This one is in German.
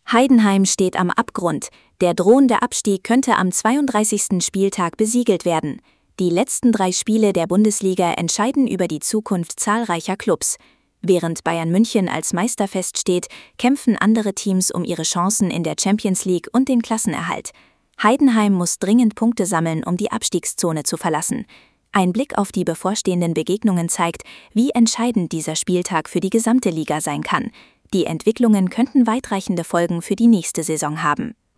Heidenheim steht am Abgrund. Der drohende Abstieg könnte am 32. Spieltag besiegelt werden. Die letzten 3 Spiele der Bundesliga entscheiden über die Zukunft zahlreicher Clubs. Während Bayern München als Meister feststeht, kämpfen andere Teams um ihre Chancen in der Champions League und den Klassenerhalt. Heidenheim muss dringend Punkte sammeln, um die Abstiegszone zu verlassen. Ein Blick auf die bevorstehenden Begegnungen zeigt, wie entscheidend dieser Spieltag für die gesamte Liga sein kann. Die Entwicklungen könnten weitreichende Folgen für die nächste Saison haben.